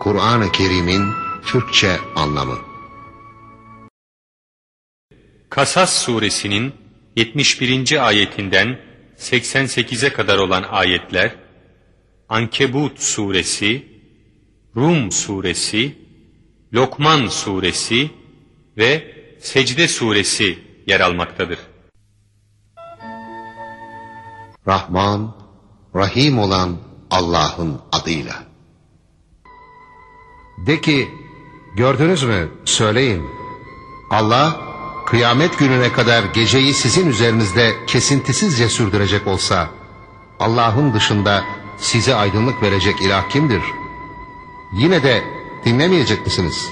Kur'an-ı Kerim'in Türkçe anlamı. Kasas suresinin 71. ayetinden 88'e kadar olan ayetler, Ankebut suresi, Rum suresi, Lokman suresi ve Secde suresi yer almaktadır. Rahman, Rahim olan Allah'ın adıyla. De ki, gördünüz mü? Söyleyin. Allah, kıyamet gününe kadar geceyi sizin üzerinizde kesintisizce sürdürecek olsa, Allah'ın dışında size aydınlık verecek ilah kimdir? Yine de dinlemeyecek misiniz?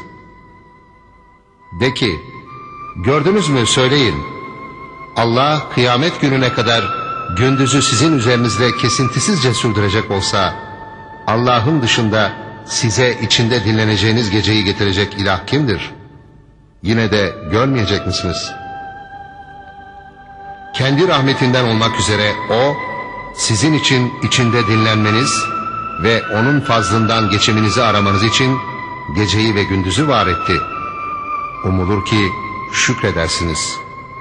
De ki, gördünüz mü? Söyleyin. Allah, kıyamet gününe kadar gündüzü sizin üzerinizde kesintisizce sürdürecek olsa, Allah'ın dışında size içinde dinleneceğiniz geceyi getirecek ilah kimdir? Yine de görmeyecek misiniz? Kendi rahmetinden olmak üzere O, sizin için içinde dinlenmeniz ve onun fazlından geçiminizi aramanız için geceyi ve gündüzü var etti. Umulur ki şükredersiniz.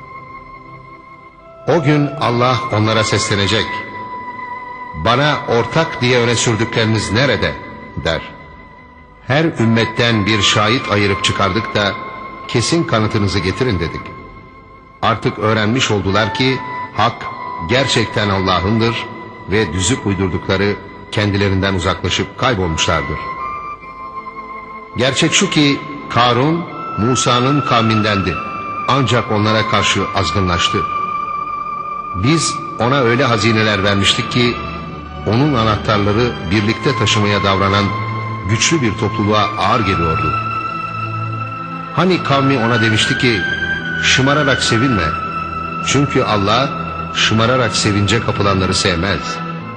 O gün Allah onlara seslenecek. Bana ortak diye öne sürdükleriniz nerede? Der. Her ümmetten bir şahit ayırıp çıkardık da kesin kanıtınızı getirin dedik. Artık öğrenmiş oldular ki hak gerçekten Allah'ındır ve düzüp uydurdukları kendilerinden uzaklaşıp kaybolmuşlardır. Gerçek şu ki Karun Musa'nın kavmindendi, ancak onlara karşı azgınlaştı. Biz ona öyle hazineler vermiştik ki onun anahtarları birlikte taşımaya davranan güçlü bir topluluğa ağır geliyordu. Hani kavmi ona demişti ki, şımararak sevinme, çünkü Allah şımararak sevince kapılanları sevmez.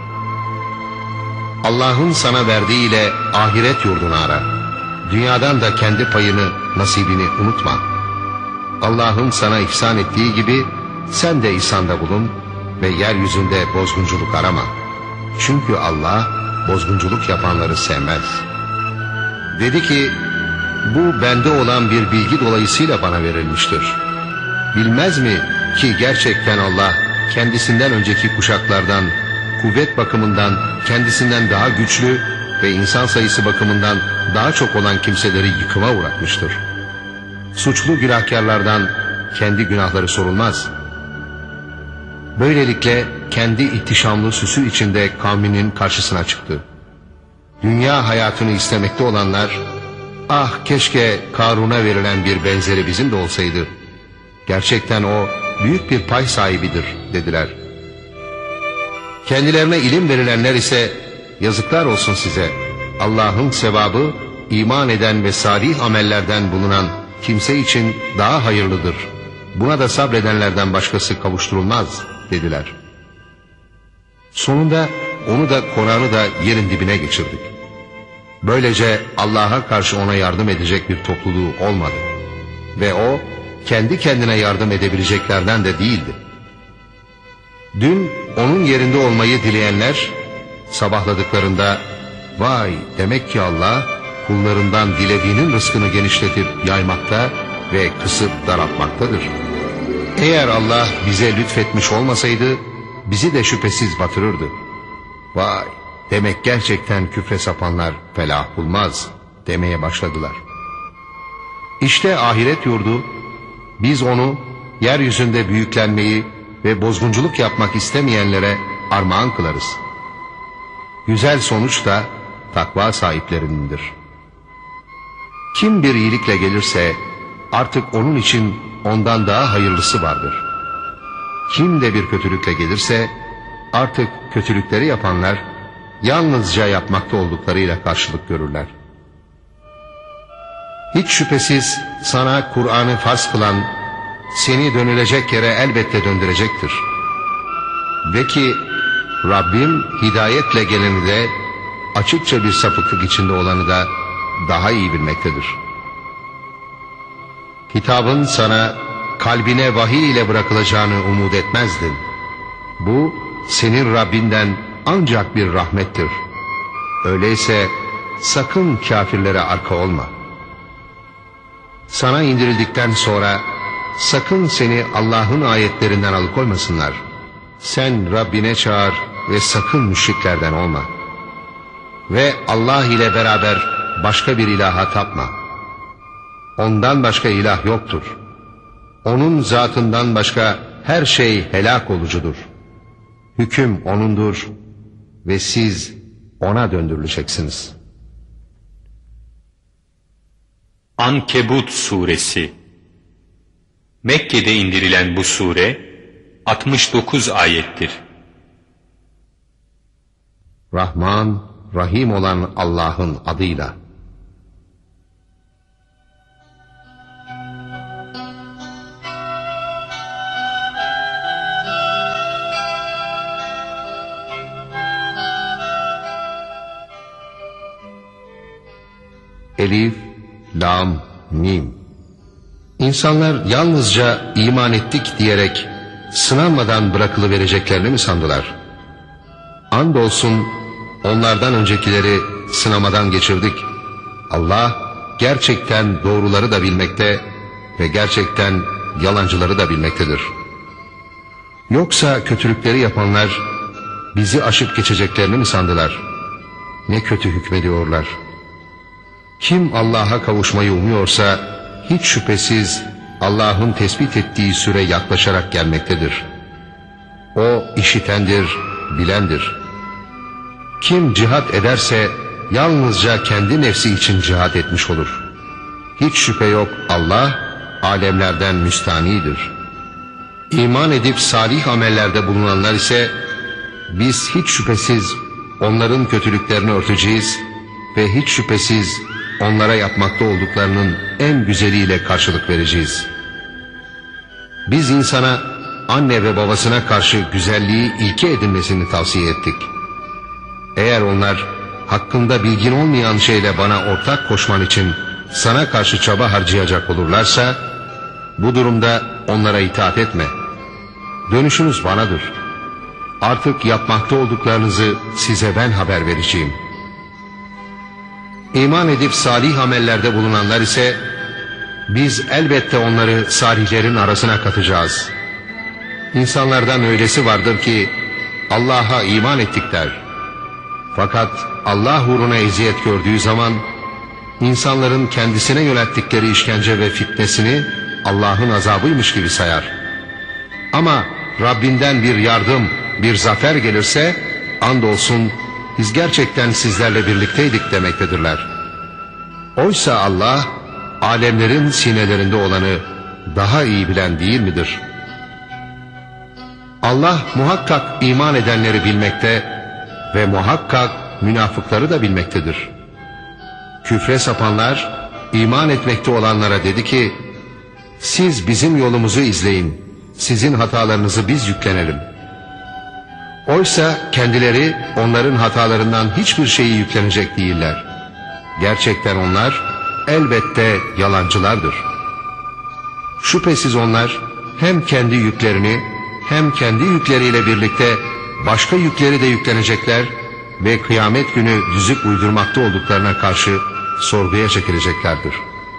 Allah'ın sana verdiğiyle ahiret yurdunu ara, dünyadan da kendi payını, nasibini unutma. Allah'ın sana ihsan ettiği gibi sen de ihsanda bulun ve yeryüzünde bozgunculuk arama. Çünkü Allah bozgunculuk yapanları sevmez. Dedi ki, bu bende olan bir bilgi dolayısıyla bana verilmiştir. Bilmez mi ki gerçekten Allah kendisinden önceki kuşaklardan kuvvet bakımından kendisinden daha güçlü ve insan sayısı bakımından daha çok olan kimseleri yıkıma uğratmıştır. Suçlu günahkarlardan kendi günahları sorulmaz. Böylelikle kendi ihtişamlı süsü içinde kavminin karşısına çıktı. Dünya hayatını istemekte olanlar, ah keşke Karun'a verilen bir benzeri bizim de olsaydı. Gerçekten o büyük bir pay sahibidir dediler. Kendilerine ilim verilenler ise yazıklar olsun size. Allah'ın sevabı iman eden ve salih amellerden bulunan kimse için daha hayırlıdır. Buna da sabredenlerden başkası kavuşturulmaz dediler. Sonunda onu da Kur'an'ı da yerin dibine geçirdik. Böylece Allah'a karşı ona yardım edecek bir topluluğu olmadı. Ve o kendi kendine yardım edebileceklerden de değildi. Dün onun yerinde olmayı dileyenler sabahladıklarında, vay demek ki Allah kullarından dilediğinin rızkını genişletip yaymakta ve kısıp daraltmaktadır. Eğer Allah bize lütfetmiş olmasaydı bizi de şüphesiz batırırdı. Vay demek gerçekten küfre sapanlar felah bulmaz demeye başladılar. İşte ahiret yurdu, biz onu yeryüzünde büyüklenmeyi ve bozgunculuk yapmak istemeyenlere armağan kılarız. Güzel sonuç da takva sahiplerinindir. Kim bir iyilikle gelirse artık onun için ondan daha hayırlısı vardır. Kim de bir kötülükle gelirse artık kötülükleri yapanlar yalnızca yapmakta olduklarıyla karşılık görürler. Hiç şüphesiz sana Kur'an'ı farz kılan seni dönülecek yere elbette döndürecektir. De ki Rabbim hidayetle geleni de açıkça bir sapıklık içinde olanı da daha iyi bilmektedir. Kitabın sana kalbine vahiy ile bırakılacağını umut etmezdin. Bu senin Rabbinden ancak bir rahmettir. Öyleyse sakın kafirlere arka olma. Sana indirildikten sonra sakın seni Allah'ın ayetlerinden alıkoymasınlar. Sen Rabbine çağır ve sakın müşriklerden olma. Ve Allah ile beraber başka bir ilaha tapma. Ondan başka ilah yoktur. Onun zatından başka her şey helak olucudur. Hüküm O'nundur ve siz O'na döndürüleceksiniz. Ankebut suresi. Mekke'de indirilen bu sure 69 ayettir. Rahman, Rahim olan Allah'ın adıyla. Elif, Lam, Mim. İnsanlar yalnızca iman ettik diyerek sınanmadan bırakılıvereceklerini mi sandılar? Andolsun onlardan öncekileri sınamadan geçirdik. Allah gerçekten doğruları da bilmekte ve gerçekten yalancıları da bilmektedir. Yoksa kötülükleri yapanlar bizi aşıp geçeceklerini mi sandılar? Ne kötü hükmediyorlar. Kim Allah'a kavuşmayı umuyorsa hiç şüphesiz Allah'ın tespit ettiği süre yaklaşarak gelmektedir. O işitendir, bilendir. Kim cihat ederse yalnızca kendi nefsi için cihat etmiş olur. Hiç şüphe yok Allah alemlerden müstanidir. İman edip salih amellerde bulunanlar ise biz hiç şüphesiz onların kötülüklerini örteceğiz ve hiç şüphesiz onlara yapmakta olduklarının en güzeliyle karşılık vereceğiz. Biz insana anne ve babasına karşı güzelliği ilke edinmesini tavsiye ettik. Eğer onlar hakkında bilgin olmayan şeyle bana ortak koşman için sana karşı çaba harcayacak olurlarsa, bu durumda onlara itaat etme. Dönüşünüz banadır. Artık yapmakta olduklarınızı size ben haber vereceğim. İman edip salih amellerde bulunanlar ise biz elbette onları salihlerin arasına katacağız. İnsanlardan öylesi vardır ki Allah'a iman ettik der. Fakat Allah uğruna eziyet gördüğü zaman insanların kendisine yönelttikleri işkence ve fitnesini Allah'ın azabıymış gibi sayar. Ama Rabbinden bir yardım, bir zafer gelirse andolsun biz gerçekten sizlerle birlikteydik demektedirler. Oysa Allah alemlerin sinelerinde olanı daha iyi bilen değil midir? Allah muhakkak iman edenleri bilmekte ve muhakkak münafıkları da bilmektedir. Küfre sapanlar iman etmekte olanlara dedi ki, siz bizim yolumuzu izleyin, sizin hatalarınızı biz yüklenelim. Oysa kendileri onların hatalarından hiçbir şeyi yüklenecek değiller. Gerçekten onlar elbette yalancılardır. Şüphesiz onlar hem kendi yüklerini hem kendi yükleriyle birlikte başka yükleri de yüklenecekler ve kıyamet günü düzük uydurmakta olduklarına karşı sorguya çekileceklerdir.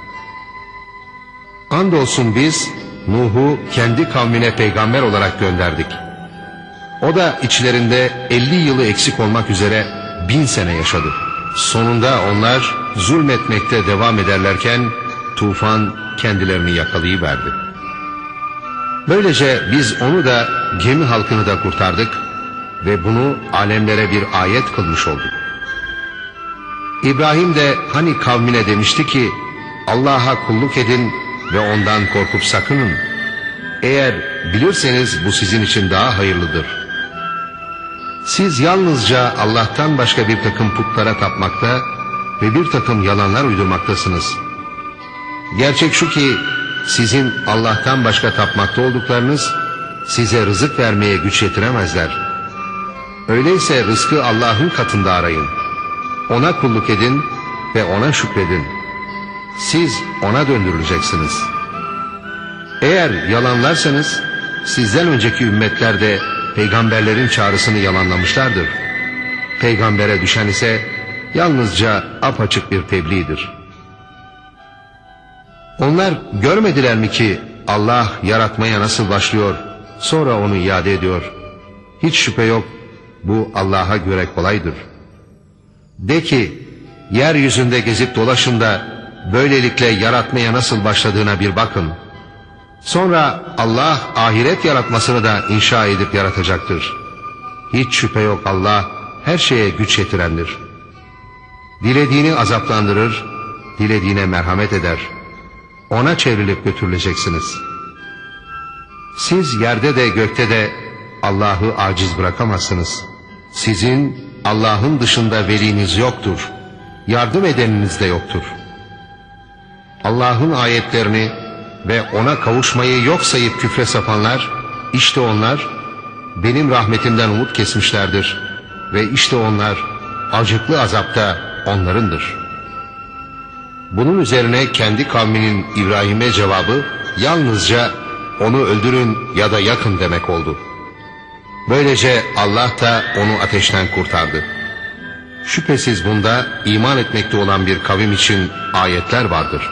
Andolsun biz Nuh'u kendi kavmine peygamber olarak gönderdik. O da içlerinde 50 yılı eksik olmak üzere 1000 sene yaşadı. Sonunda onlar zulmetmekte devam ederlerken tufan kendilerini yakalayıverdi. Böylece biz onu da gemi halkını da kurtardık ve bunu alemlere bir ayet kılmış olduk. İbrahim de hani kavmine demişti ki, Allah'a kulluk edin ve ondan korkup sakının. Eğer bilirseniz bu sizin için daha hayırlıdır. Siz yalnızca Allah'tan başka bir takım putlara tapmakta ve bir takım yalanlar uydurmaktasınız. Gerçek şu ki sizin Allah'tan başka tapmakta olduklarınız size rızık vermeye güç yetiremezler. Öyleyse rızkı Allah'ın katında arayın. Ona kulluk edin ve ona şükredin. Siz ona döndürüleceksiniz. Eğer yalanlarsanız sizden önceki ümmetler de peygamberlerin çağrısını yalanlamışlardır. Peygambere düşen ise yalnızca apaçık bir tebliğdir. Onlar görmediler mi ki Allah yaratmaya nasıl başlıyor, sonra onu iade ediyor. Hiç şüphe yok, bu Allah'a göre kolaydır. De ki, yeryüzünde gezip dolaşın da böylelikle yaratmaya nasıl başladığına bir bakın. Sonra Allah ahiret yaratmasını da inşa edip yaratacaktır. Hiç şüphe yok, Allah her şeye güç yetirendir. Dilediğini azaplandırır, dilediğine merhamet eder. Ona çevrilip götürüleceksiniz. Siz yerde de gökte de Allah'ı aciz bırakamazsınız. Sizin Allah'ın dışında veliniz yoktur. Yardım edeniniz de yoktur. Allah'ın ayetlerini ve ona kavuşmayı yok sayıp küfre sapanlar, işte onlar benim rahmetimden umut kesmişlerdir. Ve işte onlar acıklı azapta onlarındır. Bunun üzerine kendi kavminin İbrahim'e cevabı yalnızca onu öldürün ya da yakın demek oldu. Böylece Allah da onu ateşten kurtardı. Şüphesiz bunda iman etmekte olan bir kavim için ayetler vardır.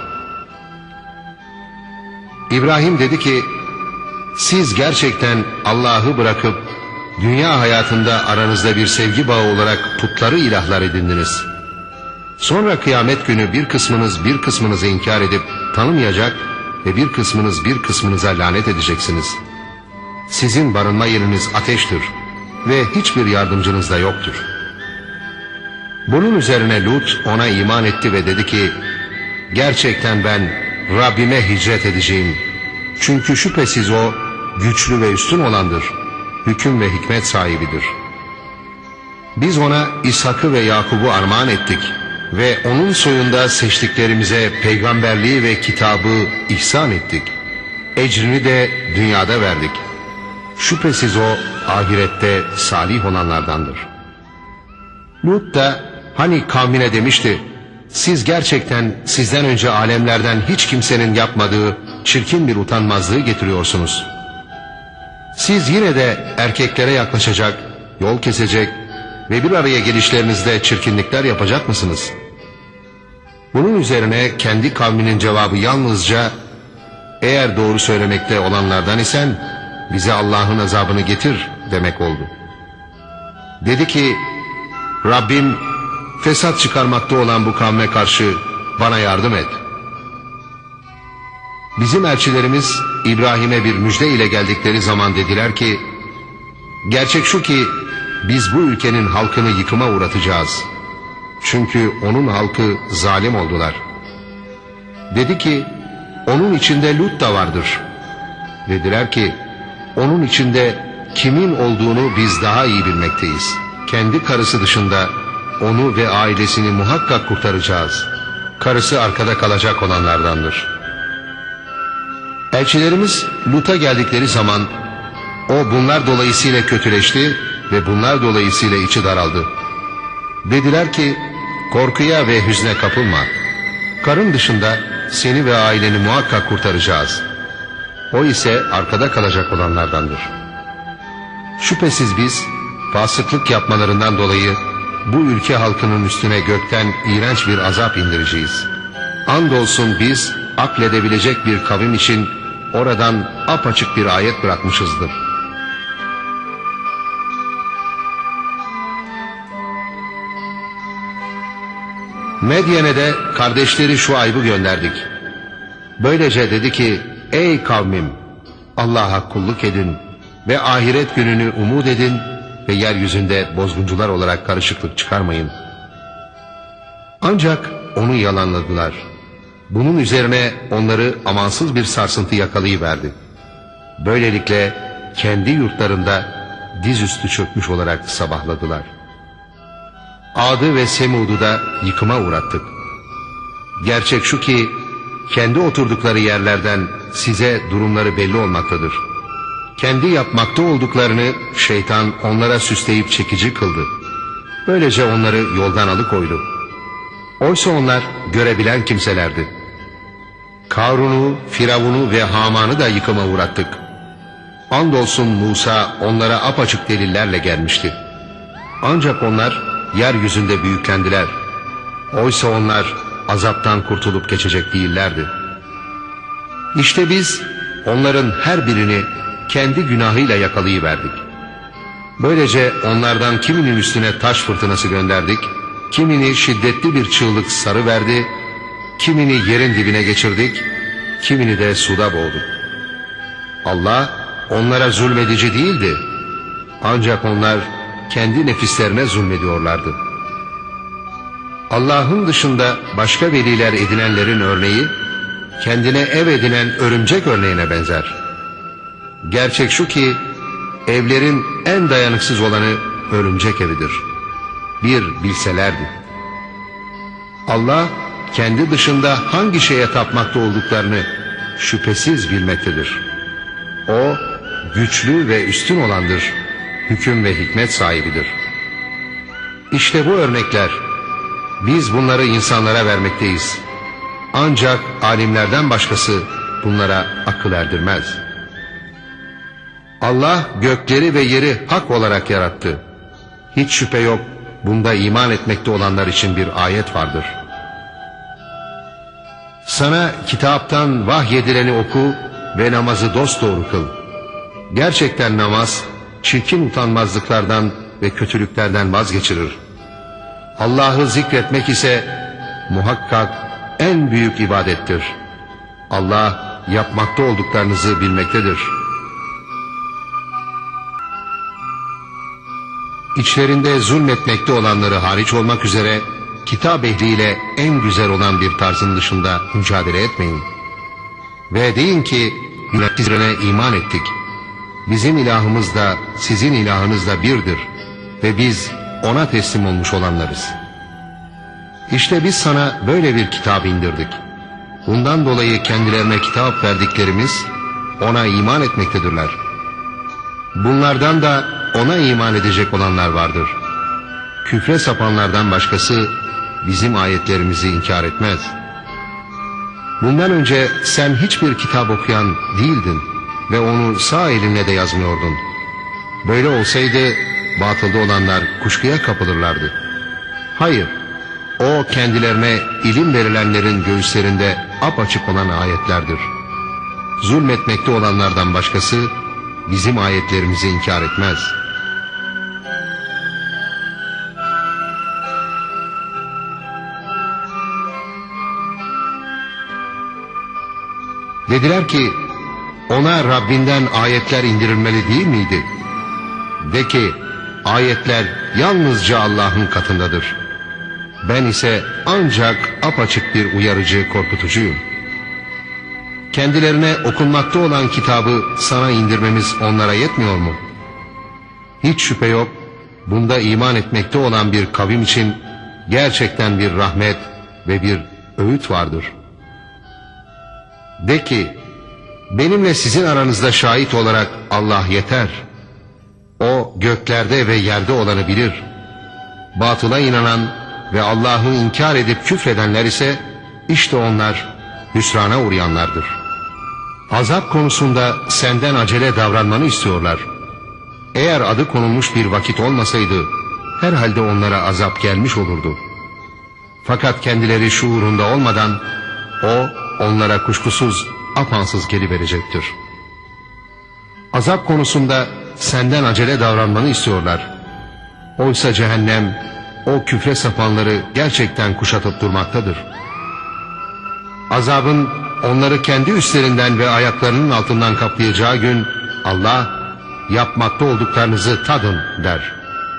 İbrahim dedi ki, siz gerçekten Allah'ı bırakıp dünya hayatında aranızda bir sevgi bağı olarak putları ilahlar edindiniz. Sonra kıyamet günü bir kısmınız bir kısmınızı inkar edip tanımayacak ve bir kısmınız bir kısmınıza lanet edeceksiniz. Sizin barınma yeriniz ateştir ve hiçbir yardımcınız da yoktur. Bunun üzerine Lut ona iman etti ve dedi ki, gerçekten ben Rabbime hicret edeceğim. Çünkü şüphesiz o güçlü ve üstün olandır. Hüküm ve hikmet sahibidir. Biz ona İshak'ı ve Yakub'u armağan ettik ve onun soyunda seçtiklerimize peygamberliği ve kitabı ihsan ettik. Ecrini de dünyada verdik. Şüphesiz o ahirette salih olanlardandır. Lut da hani kavmine demişti, siz gerçekten sizden önce alemlerden hiç kimsenin yapmadığı çirkin bir utanmazlığı getiriyorsunuz. Siz yine de erkeklere yaklaşacak, yol kesecek ve bir araya gelişlerinizde çirkinlikler yapacak mısınız? Bunun üzerine kendi kavminin cevabı yalnızca, eğer doğru söylemekte olanlardan isen bize Allah'ın azabını getir demek oldu. Dedi ki, Rabbim fesat çıkarmakta olan bu kavme karşı bana yardım et. Bizim elçilerimiz İbrahim'e bir müjde ile geldikleri zaman dediler ki, gerçek şu ki biz bu ülkenin halkını yıkıma uğratacağız. Çünkü onun halkı zalim oldular. Dedi ki, onun içinde Lut da vardır. Dediler ki, onun içinde kimin olduğunu biz daha iyi bilmekteyiz. Kendi karısı dışında onu ve ailesini muhakkak kurtaracağız. Karısı arkada kalacak olanlardandır. Elçilerimiz Lut'a geldikleri zaman o bunlar dolayısıyla kötüleşti ve bunlar dolayısıyla içi daraldı. Dediler ki, korkuya ve hüzne kapılma. Karın dışında seni ve aileni muhakkak kurtaracağız. O ise arkada kalacak olanlardandır. Şüphesiz biz fasıklık yapmalarından dolayı bu ülke halkının üstüne gökten iğrenç bir azap indireceğiz. Andolsun biz akledebilecek bir kavim için oradan apaçık bir ayet bırakmışızdır. Medyen'e de kardeşleri Şuayb'ı gönderdik. Böylece dedi ki, ey kavmim, Allah'a kulluk edin ve ahiret gününü umut edin ve yeryüzünde bozguncular olarak karışıklık çıkarmayın. Ancak onu yalanladılar. Bunun üzerine onları amansız bir sarsıntı yakalayıverdi. Böylelikle kendi yurtlarında dizüstü çökmüş olarak sabahladılar. Ad'ı ve Semud'u da yıkıma uğrattık. Gerçek şu ki kendi oturdukları yerlerden size durumları belli olmaktadır. Kendi yapmakta olduklarını şeytan onlara süsleyip çekici kıldı. Böylece onları yoldan alıkoydu. Oysa onlar görebilen kimselerdi. Karun'u, Firavun'u ve Haman'ı da yıkıma uğrattık. Andolsun Musa onlara apaçık delillerle gelmişti. Ancak onlar yeryüzünde büyüklendiler Oysa onlar azaptan kurtulup geçecek değillerdi. İşte biz onların her birini kendi günahıyla yakalayıverdik. Böylece onlardan kiminin üstüne taş fırtınası gönderdik, kimini şiddetli bir çığlık sarıverdi, kimini yerin dibine geçirdik, kimini de suda boğduk. Allah onlara zulmedici değildi, ancak onlar kendi nefislerine zulmediyorlardı. Allah'ın dışında başka veliler edinenlerin örneği, kendine ev edinen örümcek örneğine benzer. Gerçek şu ki, evlerin en dayanıksız olanı örümcek evidir. Bir bilselerdi. Allah, kendi dışında hangi şeye tapmakta olduklarını şüphesiz bilmektedir. O, güçlü ve üstün olandır, hüküm ve hikmet sahibidir. İşte bu örnekler, biz bunları insanlara vermekteyiz. Ancak alimlerden başkası bunlara akıl erdirmez. Allah gökleri ve yeri hak olarak yarattı. Hiç şüphe yok, bunda iman etmekte olanlar için bir ayet vardır. Sana kitaptan vahyedileni oku ve namazı dosdoğru kıl. Gerçekten namaz, çirkin utanmazlıklardan ve kötülüklerden vazgeçirir. Allah'ı zikretmek ise muhakkak en büyük ibadettir. Allah yapmakta olduklarınızı bilmektedir. İçlerinde zulmetmekte olanları hariç olmak üzere kitap ehliyle en güzel olan bir tarzın dışında mücadele etmeyin. Ve deyin ki bizlere iman ettik. Bizim ilahımız da sizin ilahınız da birdir ve biz ona teslim olmuş olanlarız. İşte biz sana böyle bir kitap indirdik. Bundan dolayı kendilerine kitap verdiklerimiz ona iman etmektedirler. Bunlardan da ona iman edecek olanlar vardır. Küfre sapanlardan başkası bizim ayetlerimizi inkar etmez. Bundan önce sen hiçbir kitap okuyan değildin ve onu sağ elinle de yazmıyordun. Böyle olsaydı batılda olanlar kuşkuya kapılırlardı. Hayır, o kendilerine ilim verilenlerin göğüslerinde apaçık olan ayetlerdir. Zulmetmekte olanlardan başkası bizim ayetlerimizi inkar etmez. Dediler ki, ona Rabbinden ayetler indirilmeli değil miydi? De ki, ayetler yalnızca Allah'ın katındadır. Ben ise ancak apaçık bir uyarıcı, korkutucuyum. Kendilerine okunmakta olan kitabı sana indirmemiz onlara yetmiyor mu? Hiç şüphe yok, bunda iman etmekte olan bir kavim için gerçekten bir rahmet ve bir öğüt vardır. De ki, benimle sizin aranızda şahit olarak Allah yeter. O göklerde ve yerde olanı bilir. Batıla inanan ve Allah'ı inkar edip küfredenler ise işte onlar hüsrana uğrayanlardır. Azap konusunda senden acele davranmanı istiyorlar. Eğer adı konulmuş bir vakit olmasaydı herhalde onlara azap gelmiş olurdu. Fakat kendileri şuurunda olmadan o onlara kuşkusuz apansız geliverecektir. Azap konusunda senden acele davranmanı istiyorlar. Oysa cehennem o küfre sapanları gerçekten kuşatıp durmaktadır. Azabın onları kendi üstlerinden ve ayaklarının altından kaplayacağı gün Allah yapmakta olduklarınızı tadın der.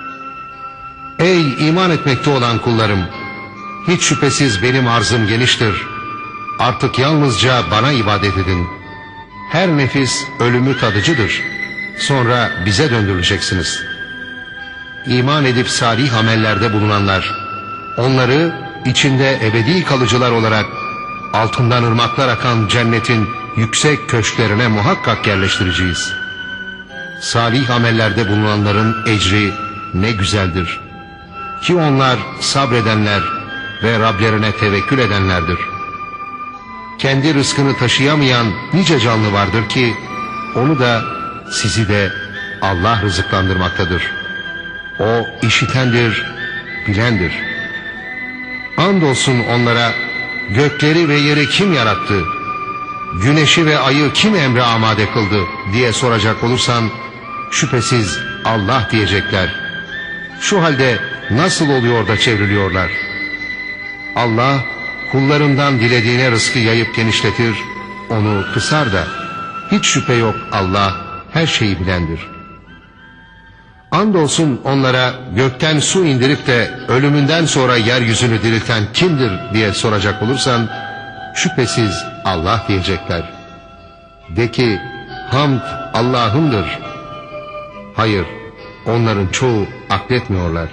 Ey iman etmekte olan kullarım! Hiç şüphesiz benim arzım geniştir. Artık yalnızca bana ibadet edin. Her nefis ölümü tadıcıdır. Sonra bize döndürüleceksiniz. İman edip salih amellerde bulunanlar, onları içinde ebedi kalıcılar olarak altından ırmaklar akan cennetin yüksek köşklerine muhakkak yerleştireceğiz. Salih amellerde bulunanların ecri ne güzeldir. Ki onlar sabredenler ve Rablerine tevekkül edenlerdir. Kendi rızkını taşıyamayan nice canlı vardır ki onu da sizi de Allah rızıklandırmaktadır. O işitendir, bilendir. Andolsun onlara gökleri ve yeri kim yarattı, güneşi ve ayı kim emre amade kıldı diye soracak olursan, şüphesiz Allah diyecekler. Şu halde nasıl oluyor da çevriliyorlar? Allah kullarından dilediğine rızkı yayıp genişletir, onu kısar da, hiç şüphe yok Allah her şeyi bilendir. Andolsun onlara gökten su indirip de ölümünden sonra yeryüzünü dirilten kimdir diye soracak olursan, şüphesiz Allah diyecekler. De ki, hamd Allah'ındır. Hayır, onların çoğu akletmiyorlar.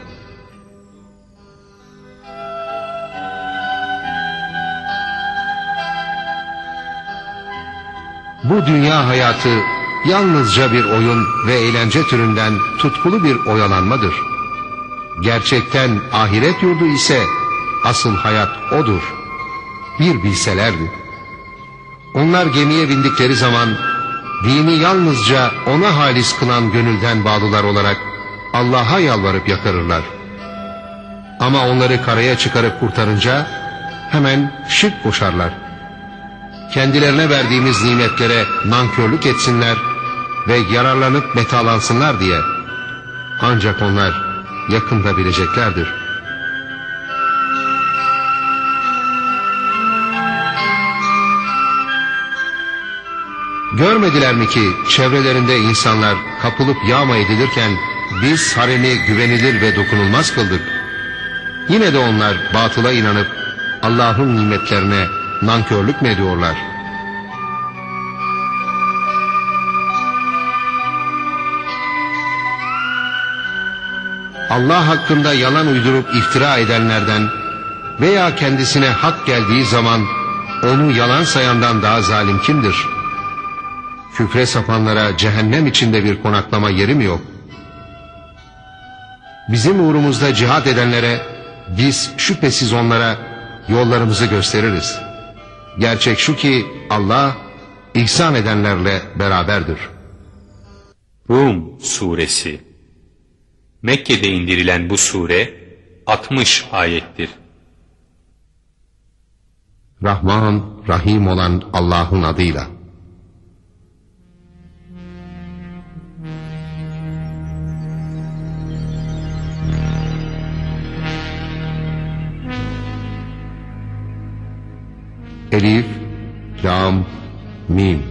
Bu dünya hayatı yalnızca bir oyun ve eğlence türünden tutkulu bir oyalanmadır. Gerçekten ahiret yurdu ise asıl hayat odur. Bir bilselerdi. Onlar gemiye bindikleri zaman dini yalnızca ona halis kılan gönülden bağlılar olarak Allah'a yalvarıp yakarırlar. Ama onları karaya çıkarıp kurtarınca hemen şirk koşarlar. Kendilerine verdiğimiz nimetlere nankörlük etsinler ve yararlanıp metalansınlar diye. Ancak onlar yakında bileceklerdir. Görmediler mi ki çevrelerinde insanlar kapılıp yağma edilirken biz haremi güvenilir ve dokunulmaz kıldık. Yine de onlar batıla inanıp Allah'ın nimetlerine nankörlük mü ediyorlar? Allah hakkında yalan uydurup iftira edenlerden veya kendisine hak geldiği zaman onu yalan sayandan daha zalim kimdir? Küfre sapanlara cehennem içinde bir konaklama yeri mi yok? Bizim uğrumuzda cihat edenlere biz şüphesiz onlara yollarımızı gösteririz. Gerçek şu ki Allah ihsan edenlerle beraberdir. Rum Suresi. Mekke'de indirilen bu sure 60 ayettir. Rahman, Rahim olan Allah'ın adıyla. Elif, Lam, Mim.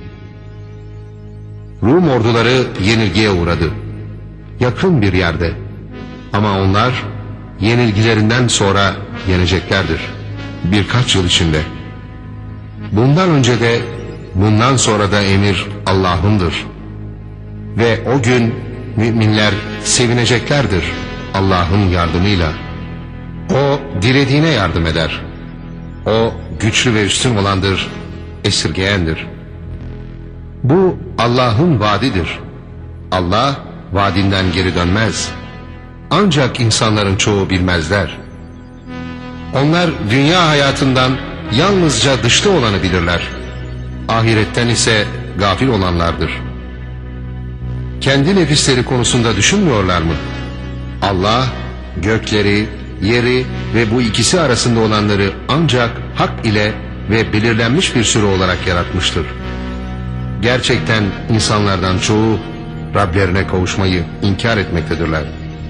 Rum orduları yenilgiye uğradı. Yakın bir yerde. Ama onlar yenilgilerinden sonra yeneceklerdir. Birkaç yıl içinde. Bundan önce de bundan sonra da emir Allah'ındır. Ve o gün müminler sevineceklerdir Allah'ın yardımıyla. O dilediğine yardım eder. O güçlü ve üstün olandır, esirgeyendir. Bu Allah'ın vaadidir. Allah vaadinden geri dönmez. Ancak insanların çoğu bilmezler. Onlar dünya hayatından yalnızca dışta olanı bilirler. Ahiretten ise gafil olanlardır. Kendi nefisleri konusunda düşünmüyorlar mı? Allah gökleri, yeri ve bu ikisi arasında olanları ancak hak ile ve belirlenmiş bir süre olarak yaratmıştır. Gerçekten insanlardan çoğu Rablerine kavuşmayı inkar etmektedirler.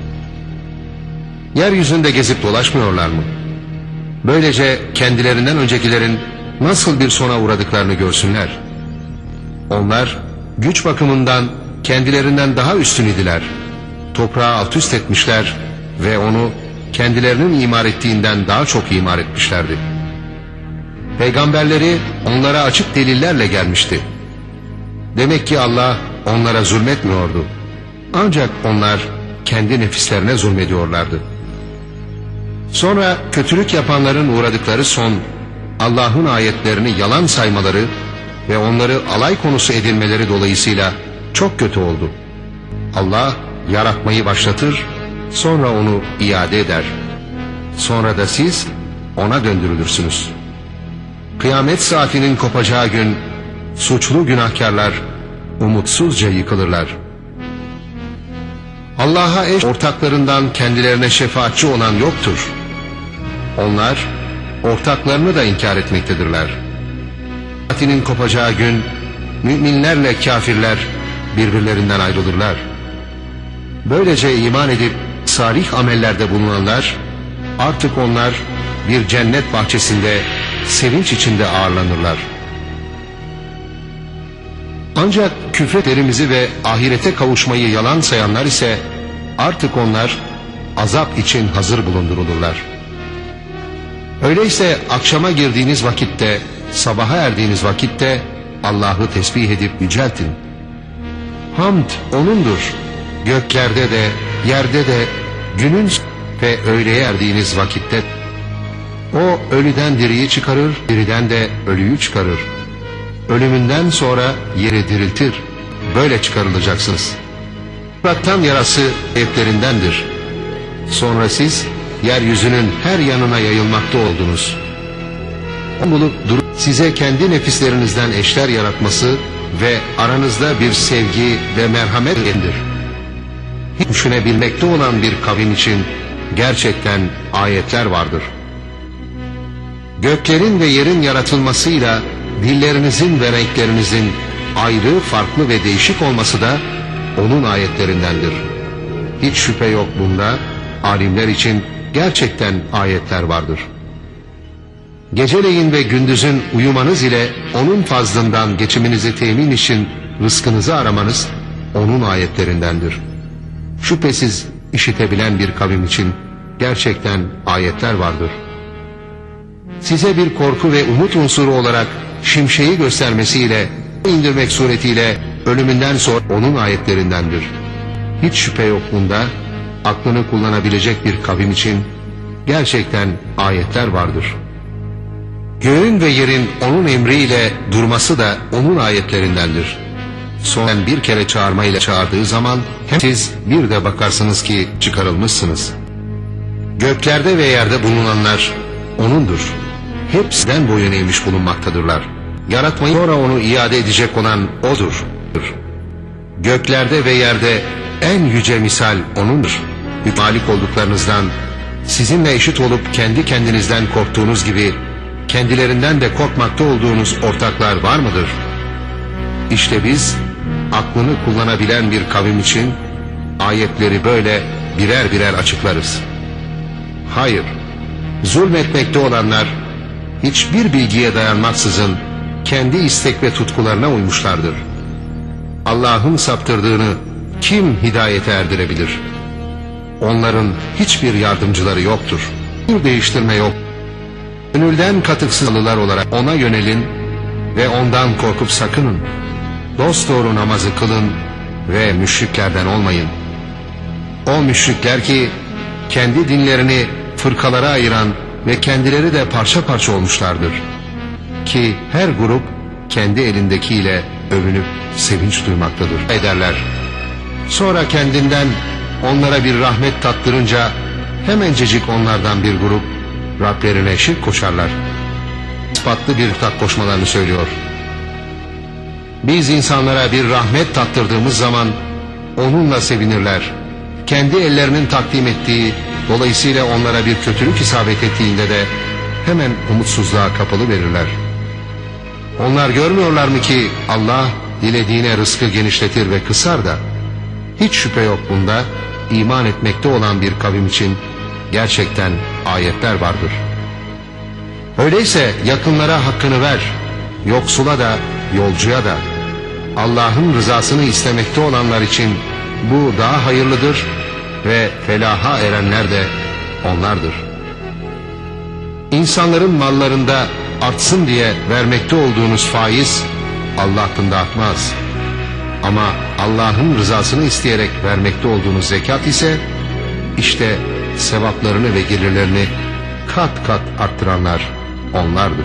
Yeryüzünde gezip dolaşmıyorlar mı? Böylece kendilerinden öncekilerin nasıl bir sona uğradıklarını görsünler. Onlar güç bakımından kendilerinden daha üstün idiler. Toprağı alt üst etmişler ve onu kendilerinin imar ettiğinden daha çok imar etmişlerdi. Peygamberleri onlara açık delillerle gelmişti. Demek ki Allah onlara zulmetmiyordu. Ancak onlar kendi nefislerine zulmediyorlardı. Sonra kötülük yapanların uğradıkları son, Allah'ın ayetlerini yalan saymaları ve onları alay konusu edilmeleri dolayısıyla çok kötü oldu. Allah yaratmayı başlatır, sonra onu iade eder. Sonra da siz ona döndürülürsünüz. Kıyamet saatinin kopacağı gün suçlu günahkarlar umutsuzca yıkılırlar. Allah'a eş ortaklarından kendilerine şefaatçi olan yoktur. Onlar ortaklarını da inkar etmektedirler. Kıyametin kopacağı gün müminlerle kafirler birbirlerinden ayrılırlar. Böylece iman edip salih amellerde bulunanlar, artık onlar bir cennet bahçesinde sevinç içinde ağırlanırlar. Ancak küfretlerimizi ve ahirete kavuşmayı yalan sayanlar ise artık onlar azap için hazır bulundurulurlar. Öyleyse akşama girdiğiniz vakitte, sabaha erdiğiniz vakitte Allah'ı tesbih edip yüceltin. Hamd O'nundur. Göklerde de, yerde de, günün ve öğleye erdiğiniz vakitte. O ölüden diriyi çıkarır, diriden de ölüyü çıkarır. Ölümünden sonra yeri diriltir. Böyle çıkarılacaksınız. Topraktan yarası etlerindendir. Sonra siz yeryüzünün her yanına yayılmakta oldunuz. Bulup durup size kendi nefislerinizden eşler yaratması ve aranızda bir sevgi ve merhamet indir. Hiç düşünebilmekte olan bir kavim için gerçekten ayetler vardır. Göklerin ve yerin yaratılmasıyla dillerinizin ve renklerinizin ayrı, farklı ve değişik olması da onun ayetlerindendir. Hiç şüphe yok bunda, alimler için gerçekten ayetler vardır. Geceleyin ve gündüzün uyumanız ile onun fazlından geçiminizi temin için rızkınızı aramanız onun ayetlerindendir. Şüphesiz işitebilen bir kavim için gerçekten ayetler vardır. Size bir korku ve umut unsuru olarak şimşeği göstermesiyle indirmek suretiyle ölümünden sonra onun ayetlerindendir. Hiç şüphe yok bunda, aklını kullanabilecek bir kavim için gerçekten ayetler vardır. Göğün ve yerin onun emriyle durması da onun ayetlerindendir. Sonra bir kere çağırmayla çağırdığı zaman hem siz bir de bakarsınız ki çıkarılmışsınız. Göklerde ve yerde bulunanlar O'nundur. Hepsinden boyun eğmiş bulunmaktadırlar. Yaratmayı sonra onu iade edecek olan O'dur. Göklerde ve yerde en yüce misal O'nundur. Malik olduklarınızdan, sizinle eşit olup kendi kendinizden korktuğunuz gibi kendilerinden de korkmakta olduğunuz ortaklar var mıdır? İşte biz aklını kullanabilen bir kavim için ayetleri böyle birer birer açıklarız. Hayır, zulmetmekte olanlar hiçbir bilgiye dayanmaksızın kendi istek ve tutkularına uymuşlardır. Allah'ın saptırdığını kim hidayete erdirebilir? Onların hiçbir yardımcıları yoktur. Bir değiştirme yok. Gönülden katıksızlılar olarak ona yönelin ve ondan korkup sakının. Dosdoğru namazı kılın ve müşriklerden olmayın. O müşrikler ki kendi dinlerini fırkalara ayıran ve kendileri de parça parça olmuşlardır. Ki her grup kendi elindekiyle övünüp sevinç duymaktadır ederler. Sonra kendinden onlara bir rahmet tattırınca hemencecik onlardan bir grup Rablerine şirk koşarlar. İspatlı bir tak koşmalarını söylüyor. Biz insanlara bir rahmet tattırdığımız zaman onunla sevinirler. Kendi ellerinin takdim ettiği, dolayısıyla onlara bir kötülük isabet ettiğinde de hemen umutsuzluğa kapılı verirler. Onlar görmüyorlar mı ki Allah dilediğine rızkı genişletir ve kısar da? Hiç şüphe yok bunda, iman etmekte olan bir kavim için gerçekten ayetler vardır. Öyleyse yakınlara hakkını ver, yoksula da, yolcuya da. Allah'ın rızasını istemekte olanlar için bu daha hayırlıdır ve felaha erenler de onlardır. İnsanların mallarında artsın diye vermekte olduğunuz faiz Allah hakkında artmaz. Ama Allah'ın rızasını isteyerek vermekte olduğunuz zekat ise işte sevaplarını ve gelirlerini kat kat arttıranlar onlardır.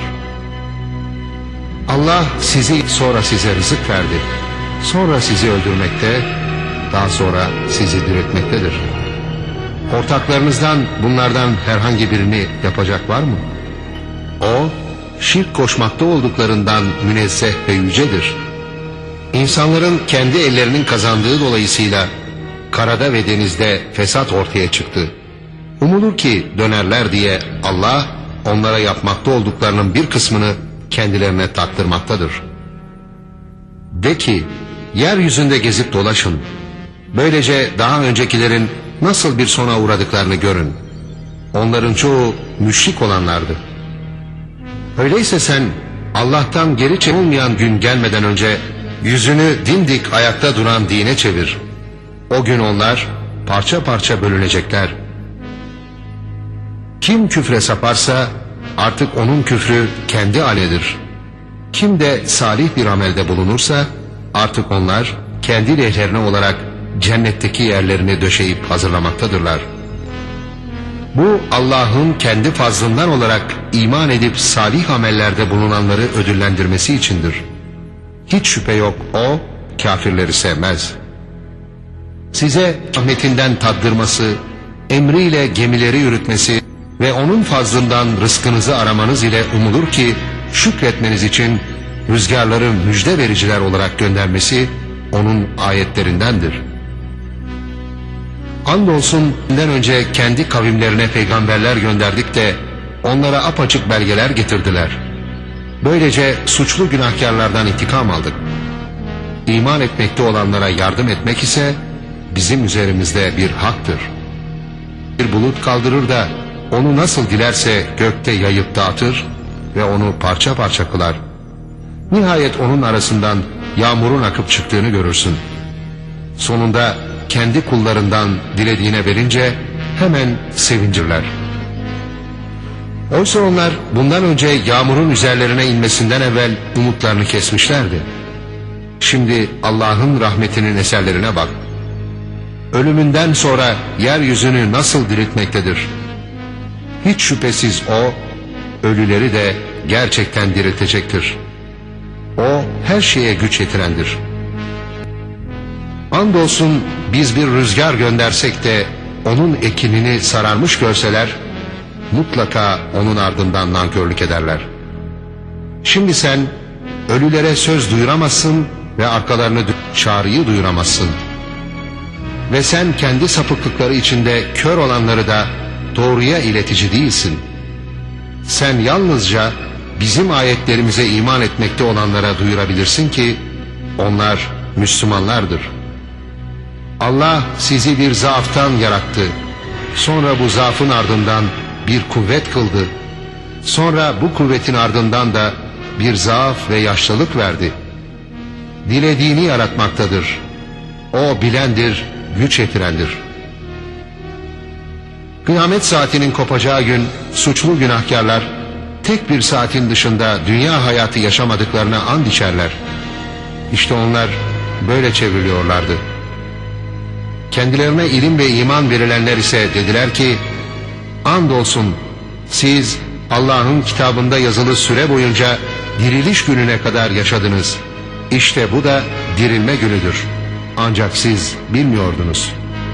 Allah sizi sonra size rızık verdi. Sonra sizi öldürmekte, daha sonra sizi diriltmektedir. Ortaklarınızdan bunlardan herhangi birini yapacak var mı? O, şirk koşmakta olduklarından münezzeh ve yücedir. İnsanların kendi ellerinin kazandığı dolayısıyla karada ve denizde fesat ortaya çıktı. Umulur ki dönerler diye Allah onlara yapmakta olduklarının bir kısmını kendilerine taktırmaktadır. De ki, yeryüzünde gezip dolaşın. Böylece daha öncekilerin nasıl bir sona uğradıklarını görün. Onların çoğu müşrik olanlardı. Öyleyse sen Allah'tan geri çekilmeyen gün gelmeden önce yüzünü dimdik ayakta duran dine çevir. O gün onlar parça parça bölünecekler. Kim küfre saparsa artık onun küfrü kendi aleyhidir. Kim de salih bir amelde bulunursa artık onlar kendi lehlerine olarak cennetteki yerlerini döşeyip hazırlamaktadırlar. Bu Allah'ın kendi fazlından olarak iman edip salih amellerde bulunanları ödüllendirmesi içindir. Hiç şüphe yok o kafirleri sevmez. Size rahmetinden tattırması, emriyle gemileri yürütmesi ve onun fazlından rızkınızı aramanız ile umulur ki şükretmeniz için rüzgarları müjde vericiler olarak göndermesi onun ayetlerindendir. Andolsun bundan önce kendi kavimlerine peygamberler gönderdik de onlara apaçık belgeler getirdiler. Böylece suçlu günahkarlardan intikam aldık. İman etmekte olanlara yardım etmek ise bizim üzerimizde bir haktır. Bir bulut kaldırır da onu nasıl dilerse gökte yayıp dağıtır ve onu parça parça kılar. Nihayet onun arasından yağmurun akıp çıktığını görürsün. Sonunda kendi kullarından dilediğine verince hemen sevincirler. Oysa onlar bundan önce yağmurun üzerlerine inmesinden evvel umutlarını kesmişlerdi. Şimdi Allah'ın rahmetinin eserlerine bak. Ölümünden sonra yeryüzünü nasıl diriltmektedir? Hiç şüphesiz o, ölüleri de gerçekten diriltecektir. O her şeye güç yetirendir. Andolsun biz bir rüzgar göndersek de onun ekinini sararmış görseler, mutlaka onun ardından nankörlük ederler. Şimdi sen ölülere söz duyuramazsın ve arkalarını çağrıyı duyuramazsın. Ve sen kendi sapıklıkları içinde kör olanları da doğruya iletici değilsin. Sen yalnızca bizim ayetlerimize iman etmekte olanlara duyurabilirsin ki onlar Müslümanlardır. Allah sizi bir zaaftan yarattı. Sonra bu zaafın ardından bir kuvvet kıldı. Sonra bu kuvvetin ardından da bir zaaf ve yaşlılık verdi. Dilediğini yaratmaktadır. O bilendir, güç yetirendir. Kıyamet saatinin kopacağı gün suçlu günahkarlar tek bir saatin dışında dünya hayatı yaşamadıklarına and içerler. İşte onlar böyle çevriliyorlardı. Kendilerine ilim ve iman verilenler ise dediler ki, andolsun siz Allah'ın kitabında yazılı süre boyunca diriliş gününe kadar yaşadınız. İşte bu da dirilme günüdür. Ancak siz bilmiyordunuz.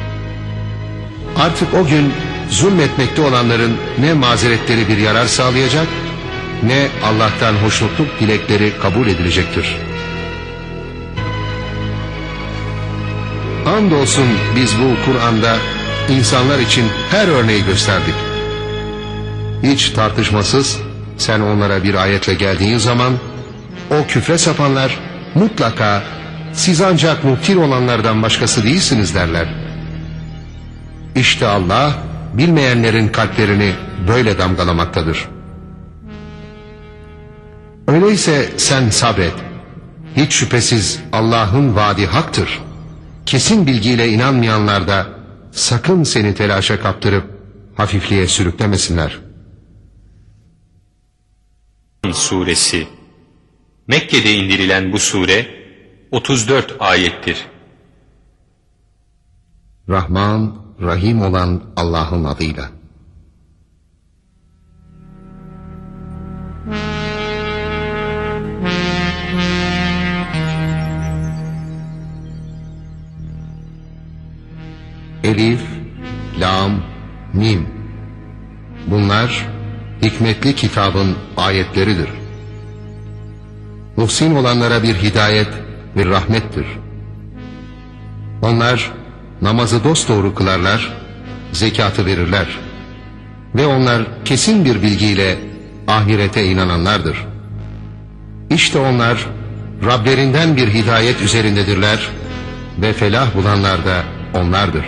Artık o gün zulmetmekte olanların ne mazeretleri bir yarar sağlayacak, ne Allah'tan hoşnutluk dilekleri kabul edilecektir. Andolsun biz bu Kur'an'da insanlar için her örneği gösterdik. Hiç tartışmasız sen onlara bir ayetle geldiğin zaman o küfre sapanlar mutlaka siz ancak mubtil olanlardan başkası değilsiniz derler. İşte Allah bilmeyenlerin kalplerini böyle damgalamaktadır. Öyleyse sen sabret. Hiç şüphesiz Allah'ın vaadi haktır. Kesin bilgiyle inanmayanlar da sakın seni telaşa kaptırıp hafifliğe sürüklemesinler. Suresi Mekke'de indirilen bu sure 34 ayettir. Rahman, Rahim olan Allah'ın adıyla. Elif, Lam, Mim. Bunlar hikmetli kitabın ayetleridir. Muhsin olanlara bir hidayet ve rahmettir. Onlar namazı dosdoğru kılarlar, zekatı verirler. Ve onlar kesin bir bilgiyle ahirete inananlardır. İşte onlar Rablerinden bir hidayet üzerindedirler ve felah bulanlar da onlardır.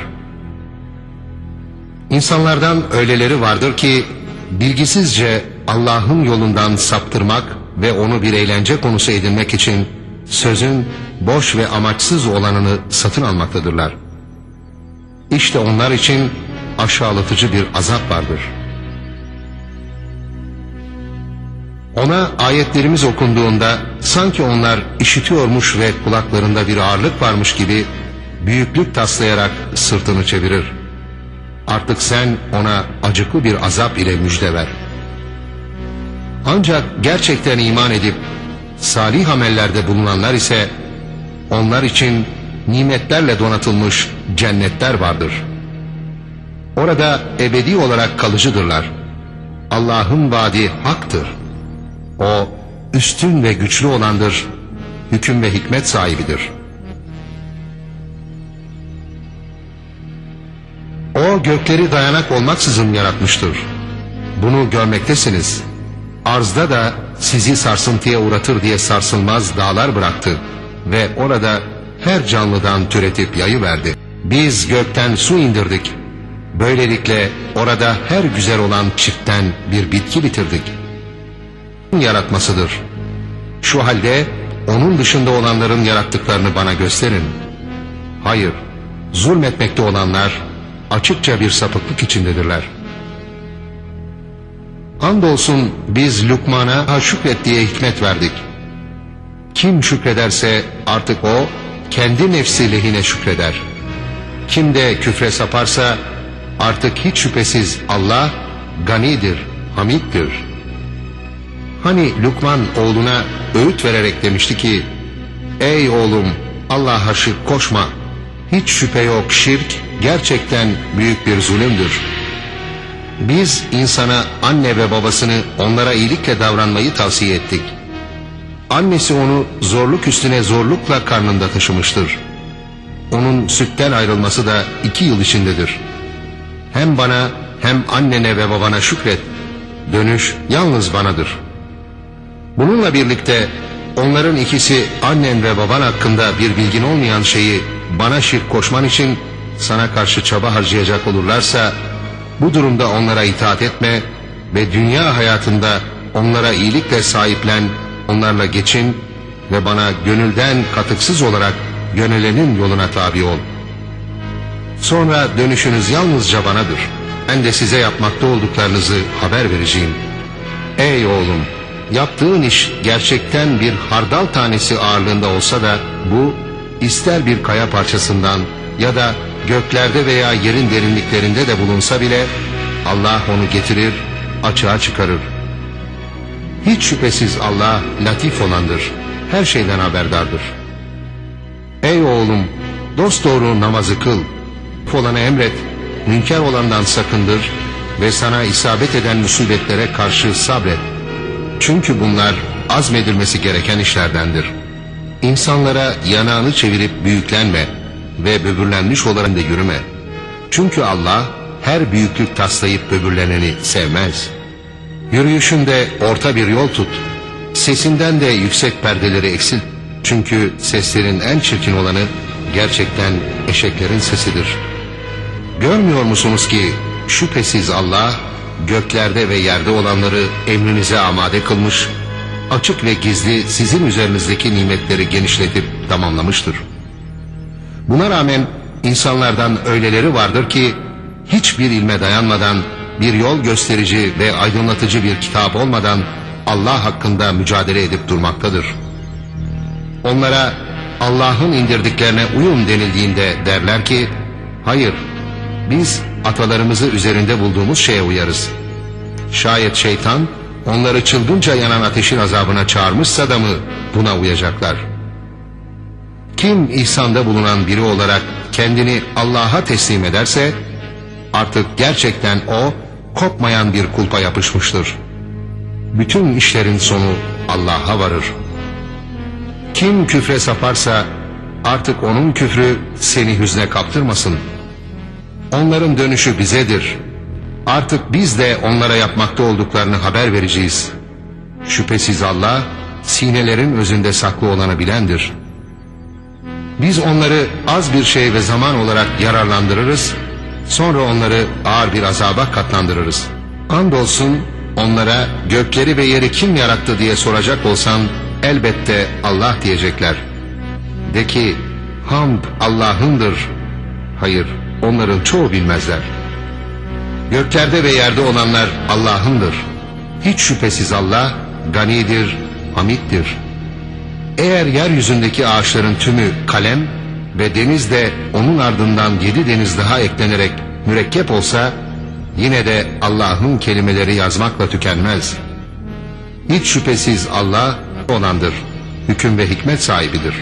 İnsanlardan öyleleri vardır ki bilgisizce Allah'ın yolundan saptırmak ve onu bir eğlence konusu edinmek için sözün boş ve amaçsız olanını satın almaktadırlar. İşte onlar için aşağılatıcı bir azap vardır. Ona ayetlerimiz okunduğunda sanki onlar işitiyormuş ve kulaklarında bir ağırlık varmış gibi büyüklük taslayarak sırtını çevirir. Artık sen ona acıklı bir azap ile müjde ver. Ancak gerçekten iman edip salih amellerde bulunanlar ise onlar için nimetlerle donatılmış cennetler vardır. Orada ebedi olarak kalıcıdırlar. Allah'ın vaadi haktır. O üstün ve güçlü olandır, hüküm ve hikmet sahibidir. O gökleri dayanak olmaksızın yaratmıştır. Bunu görmektesiniz. Arzda da sizi sarsıntıya uğratır diye sarsılmaz dağlar bıraktı ve orada her canlıdan türetip yayıverdi. Biz gökten su indirdik. Böylelikle orada her güzel olan çiftten bir bitki bitirdik. Yaratmasıdır. Şu halde onun dışında olanların yarattıklarını bana gösterin. Hayır, zulmetmekte olanlar açıkça bir sapıklık içindedirler. Andolsun biz Lukman'a şükret diye hikmet verdik. Kim şükrederse artık o kendi nefsi lehine şükreder. Kim de küfre saparsa artık hiç şüphesiz Allah ganidir, hamiddir. Hani Lukman oğluna öğüt vererek demişti ki, ey oğlum Allah'a şirk koşma. Hiç şüphe yok şirk gerçekten büyük bir zulümdür. Biz insana anne ve babasını onlara iyilikle davranmayı tavsiye ettik. Annesi onu zorluk üstüne zorlukla karnında taşımıştır. Onun sütten ayrılması da 2 yıl içindedir. Hem bana hem annene ve babana şükret. Dönüş yalnız banadır. Bununla birlikte onların ikisi annen ve baban hakkında bir bilgin olmayan şeyi bana şirk koşman için sana karşı çaba harcayacak olurlarsa bu durumda onlara itaat etme ve dünya hayatında onlara iyilikle sahiplen, onlarla geçin ve bana gönülden katıksız olarak yönelenin yoluna tabi ol. Sonra dönüşünüz yalnızca banadır. Ben de size yapmakta olduklarınızı haber vereceğim. Ey oğlum! Yaptığın iş gerçekten bir hardal tanesi ağırlığında olsa da bu ister bir kaya parçasından ya da göklerde veya yerin derinliklerinde de bulunsa bile Allah onu getirir, açığa çıkarır. Hiç şüphesiz Allah latif olandır, her şeyden haberdardır. Ey oğlum, dosdoğru namazı kıl, olanı emret, münker olandan sakındır ve sana isabet eden musibetlere karşı sabret. Çünkü bunlar azmedilmesi gereken işlerdendir. İnsanlara yanağını çevirip büyüklenme ve böbürlenmiş olarak da yürüme. Çünkü Allah her büyüklük taslayıp böbürleneni sevmez. Yürüyüşünde orta bir yol tut. Sesinden de yüksek perdeleri eksilt. Çünkü seslerin en çirkin olanı gerçekten eşeklerin sesidir. Görmüyor musunuz ki şüphesiz Allah göklerde ve yerde olanları emrinize amade kılmış, açık ve gizli sizin üzerinizdeki nimetleri genişletip tamamlamıştır. Buna rağmen insanlardan öyleleri vardır ki hiçbir ilme dayanmadan, bir yol gösterici ve aydınlatıcı bir kitap olmadan Allah hakkında mücadele edip durmaktadır. Onlara Allah'ın indirdiklerine uyun denildiğinde derler ki, hayır, biz atalarımızı üzerinde bulduğumuz şeye uyarız. Şayet şeytan onları çılgınca yanan ateşin azabına çağırmışsa da mı buna uyacaklar? Kim ihsanda bulunan biri olarak kendini Allah'a teslim ederse artık gerçekten o kopmayan bir kulpa yapışmıştır. Bütün işlerin sonu Allah'a varır. Kim küfre saparsa artık onun küfrü seni hüzne kaptırmasın. Onların dönüşü bizedir. Artık biz de onlara yapmakta olduklarını haber vereceğiz. Şüphesiz Allah, sinelerin özünde saklı olanı bilendir. Biz onları az bir şey ve zaman olarak yararlandırırız, sonra onları ağır bir azaba katlandırırız. Andolsun onlara gökleri ve yeri kim yarattı diye soracak olsan, elbette Allah diyecekler. De ki, hamd Allah'ındır. Hayır, onların çoğu bilmezler. Göklerde ve yerde olanlar Allah'ındır. Hiç şüphesiz Allah ganidir, hamiddir. Eğer yeryüzündeki ağaçların tümü kalem ve deniz de onun ardından 7 deniz daha eklenerek mürekkep olsa, yine de Allah'ın kelimeleri yazmakla tükenmez. Hiç şüphesiz Allah olandır, hüküm ve hikmet sahibidir.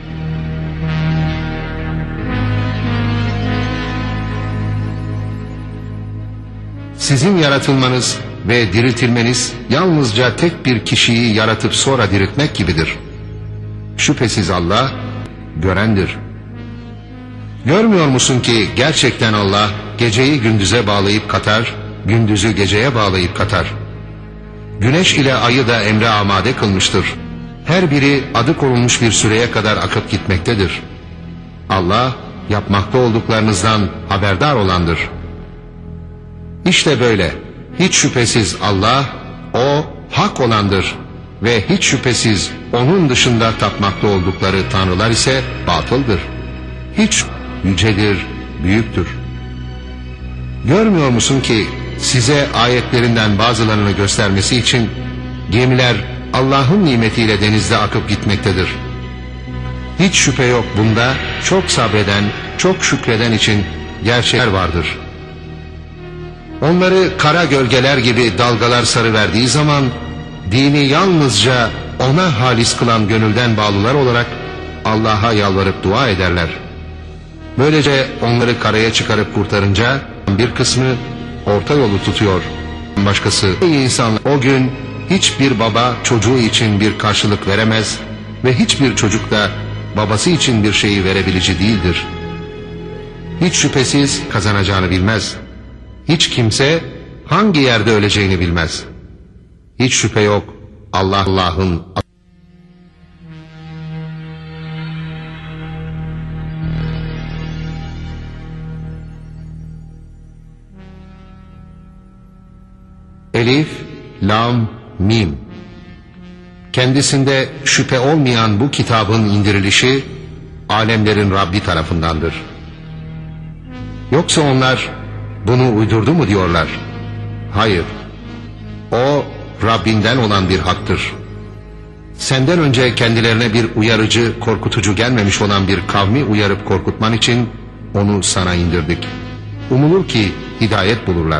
Sizin yaratılmanız ve diriltilmeniz yalnızca tek bir kişiyi yaratıp sonra diriltmek gibidir. Şüphesiz Allah görendir. Görmüyor musun ki gerçekten Allah geceyi gündüze bağlayıp katar, gündüzü geceye bağlayıp katar. Güneş ile ayı da emre amade kılmıştır. Her biri adı konulmuş bir süreye kadar akıp gitmektedir. Allah yapmakta olduklarınızdan haberdar olandır. İşte böyle. Hiç şüphesiz Allah, o hak olandır ve hiç şüphesiz onun dışında tapmakta oldukları tanrılar ise batıldır. Hiç yücedir, büyüktür. Görmüyor musun ki size ayetlerinden bazılarını göstermesi için gemiler Allah'ın nimetiyle denizde akıp gitmektedir. Hiç şüphe yok bunda çok sabreden, çok şükreden için gerçekler vardır. Onları kara gölgeler gibi dalgalar sarıverdiği zaman dini yalnızca ona halis kılan gönülden bağlılar olarak Allah'a yalvarıp dua ederler. Böylece onları karaya çıkarıp kurtarınca bir kısmı orta yolu tutuyor. Başkası, ey insanlar, o gün hiçbir baba çocuğu için bir karşılık veremez ve hiçbir çocuk da babası için bir şeyi verebilici değildir. Hiç şüphesiz kazanacağını bilmez. Hiç kimse hangi yerde öleceğini bilmez. Hiç şüphe yok Allah'ın Elif, Lam, Mim. Kendisinde şüphe olmayan bu kitabın indirilişi alemlerin Rabbi tarafındandır. Yoksa onlar bunu uydurdu mu diyorlar? Hayır. O Rabbinden olan bir haktır. Senden önce kendilerine bir uyarıcı, korkutucu gelmemiş olan bir kavmi uyarıp korkutman için onu sana indirdik. Umulur ki hidayet bulurlar.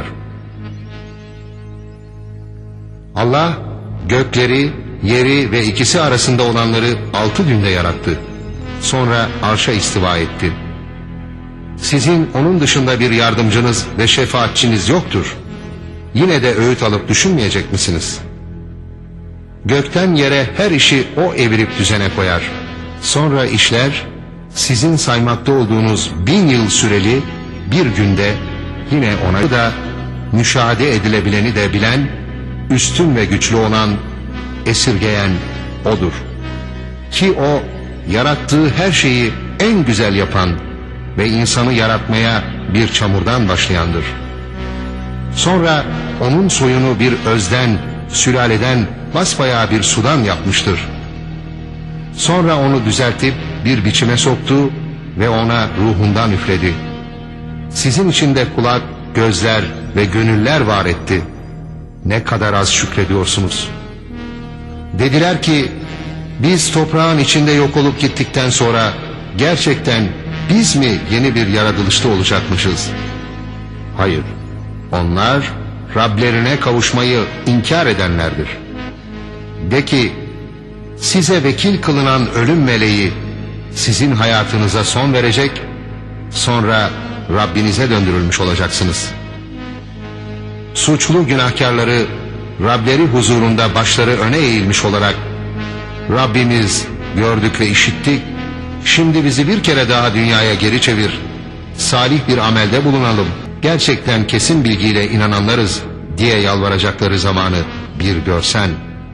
Allah gökleri, yeri ve ikisi arasında olanları 6 günde yarattı. Sonra arşa istiva etti. Sizin onun dışında bir yardımcınız ve şefaatçiniz yoktur. Yine de öğüt alıp düşünmeyecek misiniz? Gökten yere her işi o evirip düzene koyar. Sonra işler sizin saymakta olduğunuz 1000 yıl süreli bir günde yine ona da müşahede edilebileni de bilen, üstün ve güçlü olan, esirgeyen O'dur. Ki O yarattığı her şeyi en güzel yapan ve insanı yaratmaya bir çamurdan başlayandır. Sonra onun soyunu bir özden, sülaleden, basbayağı bir sudan yapmıştır. Sonra onu düzeltip bir biçime soktu ve ona ruhundan üfledi. Sizin içinde kulak, gözler ve gönüller var etti. Ne kadar az şükrediyorsunuz. Dediler ki, biz toprağın içinde yok olup gittikten sonra gerçekten biz mi yeni bir yaratılışta olacakmışız? Hayır, onlar Rablerine kavuşmayı inkar edenlerdir. De ki, size vekil kılınan ölüm meleği sizin hayatınıza son verecek, sonra Rabbinize döndürülmüş olacaksınız. Suçlu günahkarları Rableri huzurunda başları öne eğilmiş olarak, Rabbimiz gördük ve işittik, şimdi bizi bir kere daha dünyaya geri çevir, salih bir amelde bulunalım. gerçekten kesin bilgiyle inananlarız diye yalvaracakları zamanı bir görsen.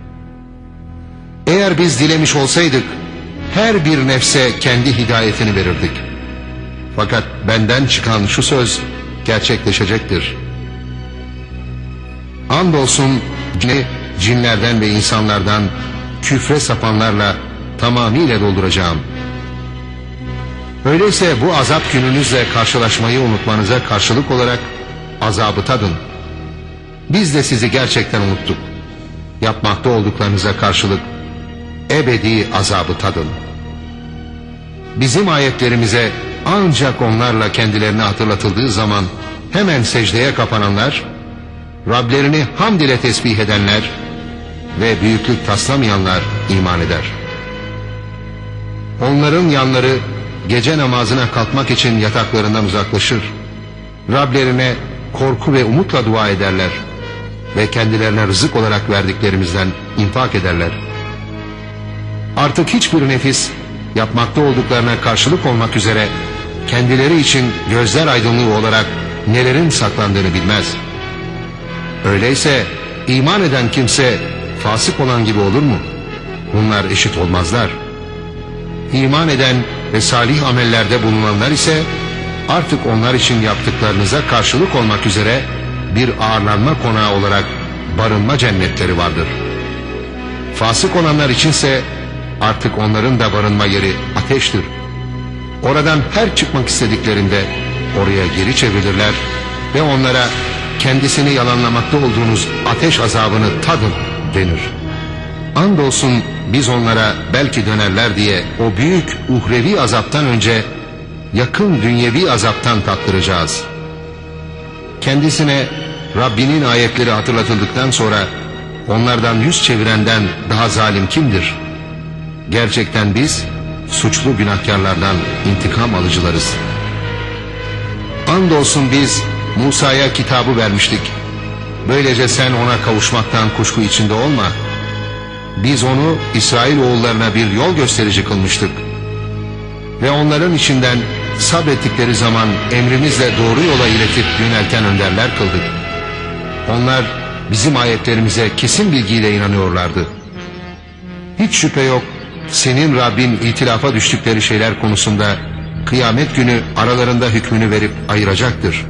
Eğer biz dilemiş olsaydık her bir nefse kendi hidayetini verirdik. Fakat benden çıkan şu söz gerçekleşecektir. Andolsun cinlerden ve insanlardan küfre sapanlarla tamamıyla dolduracağım. Öyleyse bu azap gününüzle karşılaşmayı unutmanıza karşılık olarak azabı tadın. Biz de sizi gerçekten unuttuk. Yapmakta olduklarınıza karşılık ebedi azabı tadın. Bizim ayetlerimize ancak onlarla kendilerine hatırlatıldığı zaman hemen secdeye kapananlar, Rablerini hamd ile tesbih edenler ve büyüklük taslamayanlar iman eder. Onların yanları gece namazına kalkmak için yataklarından uzaklaşır. Rablerine korku ve umutla dua ederler ve kendilerine rızık olarak verdiklerimizden infak ederler. Artık hiçbir nefis yapmakta olduklarına karşılık olmak üzere kendileri için gözler aydınlığı olarak nelerin saklandığını bilmez. Öyleyse iman eden kimse fasık olan gibi olur mu? Bunlar eşit olmazlar. İman eden ve salih amellerde bulunanlar ise artık onlar için yaptıklarınıza karşılık olmak üzere bir ağırlanma konağı olarak barınma cennetleri vardır. Fasık olanlar içinse artık onların da barınma yeri ateştir. Oradan her çıkmak istediklerinde oraya geri çevrilirler ve onlara kendisini yalanlamakta olduğunuz ateş azabını tadın denir. Andolsun biz onlara belki dönerler diye o büyük uhrevi azaptan önce yakın dünyevi azaptan tattıracağız. Kendisine Rabbinin ayetleri hatırlatıldıktan sonra onlardan yüz çevirenden daha zalim kimdir? Gerçekten biz suçlu günahkarlardan intikam alıcılarız. Andolsun biz Musa'ya kitabı vermiştik. Böylece sen ona kavuşmaktan kuşku içinde olma. Biz onu İsrailoğullarına bir yol gösterici kılmıştık. Ve onların içinden sabrettikleri zaman emrimizle doğru yola iletip yönelten önderler kıldık. Onlar bizim ayetlerimize kesin bilgiyle inanıyorlardı. Hiç şüphe yok, senin Rabbin itilafa düştükleri şeyler konusunda kıyamet günü aralarında hükmünü verip ayıracaktır.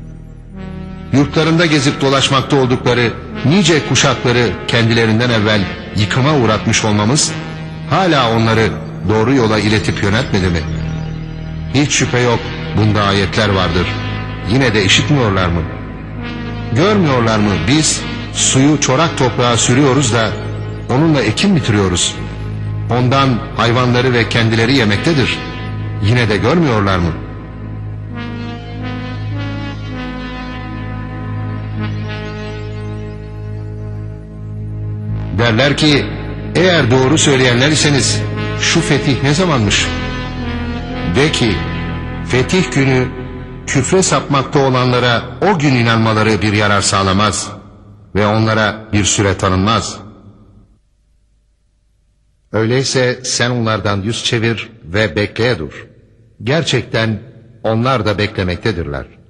Yurtlarında gezip dolaşmakta oldukları nice kuşakları kendilerinden evvel yıkıma uğratmış olmamız hala onları doğru yola iletip yöneltmedi mi? Hiç şüphe yok, bunda ayetler vardır. Yine de işitmiyorlar mı? Görmüyorlar mı biz suyu çorak toprağa sürüyoruz da onunla ekim bitiriyoruz. Ondan hayvanları ve kendileri yemektedir. Yine de görmüyorlar mı? Derler ki eğer doğru söyleyenler iseniz şu fetih ne zamanmış? De ki fetih günü küfre sapmakta olanlara o gün inanmaları bir yarar sağlamaz ve onlara bir süre tanınmaz. Öyleyse sen onlardan yüz çevir ve bekleye dur. Gerçekten onlar da beklemektedirler.